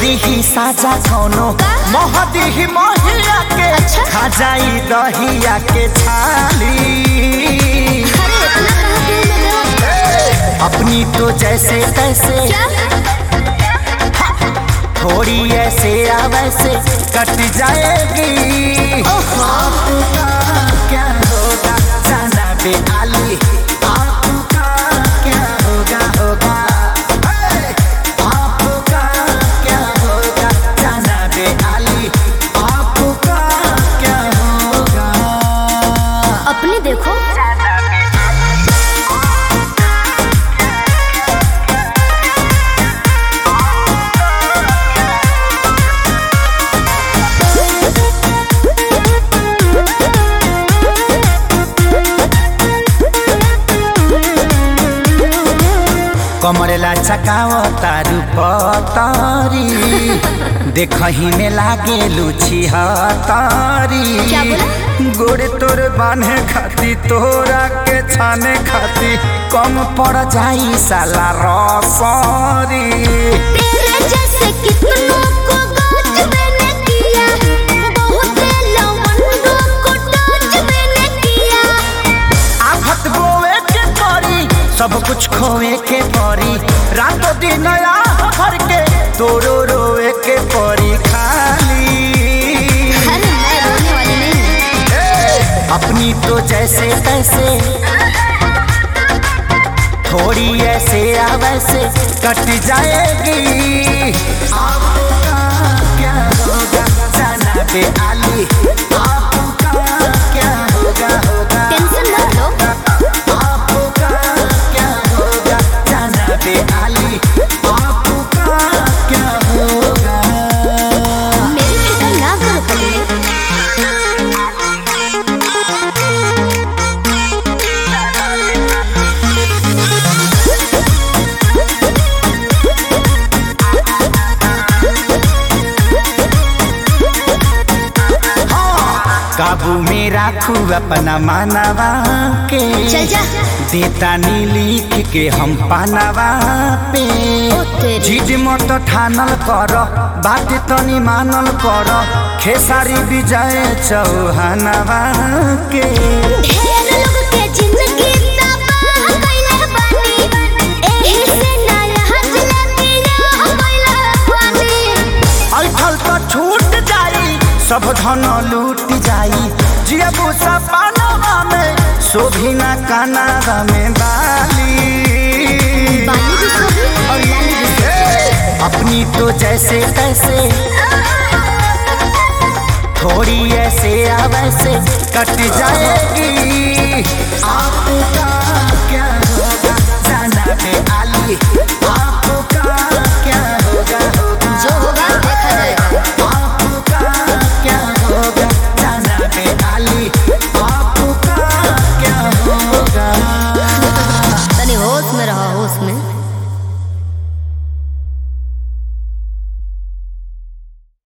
दीही साजा कोनो मोह दीही मोहिया के खा जाई दहिया के छाली। अपनी तो जैसे तैसे थोड़ी ऐसे या वैसे कट जाएगी। आपका क्या होगा जाना बेआली, आपका क्या होगा होगा। आपका क्या होगा जाना बेआली, आपका क्या होगा। अपने देखो कमरेला चकाओ तारू पतारी देखही में लागे लुची हतारी। गोड़े तोर बांधे खाती तोरा के छाने खाती कम पड़ जाई साला रसरी। तेरे जैसे कितनों को गाज मैंने किया, बहुत लवंडों को टच मैंने किया। आफत बोए के परी सब कुछ खोए के परी, रातों दिन भर के तोरो रोए के परी खाली। अरे मैं रोने वाली नहीं हूँ। अपनी तो जैसे तैसे थोड़ी ऐसे या वैसे कट जाएगी। आपका क्या होगा जाना बेआली, आपका क्या होगा होगा। टेंशन मत लो, आपका क्या होगा जाना बेआली, आपका क्या होगा। मेरी फिक्र ना करो पगले। काबू में राखू अपना मानवा के, चल जा। देता नी लिख के हम पानवा पे। जिद मत ठानल कर बात तनी मानल कर, खेसारी विजय चौहानवा के। ढेर लोग के जिंदगी तबाह कइले बानी, एही से ना यहाँ जलेबिया कइले बानी। ऐठल तो छूट जाई सब धन लूट जाई, जियबू सपनवा में शोभिना कानवा में बाली। बाली भी सोही और लाली भी सोही। अपनी तो जैसे तैसे थोड़ी ऐसे या वैसे कट जाएगी।